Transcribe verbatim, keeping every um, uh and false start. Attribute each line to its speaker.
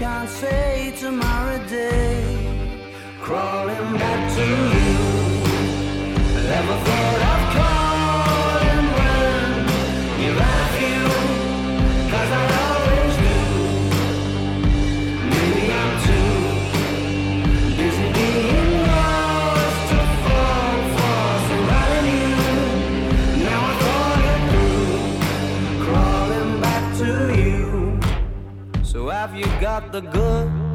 Speaker 1: can't say tomorrow day. Crawling back to you. Never thought of calling when you're at you, 'cause I always do. Maybe I'm too busy being lost to fall for somebody new. Now I thought it through, crawling back to you. So have you got the good?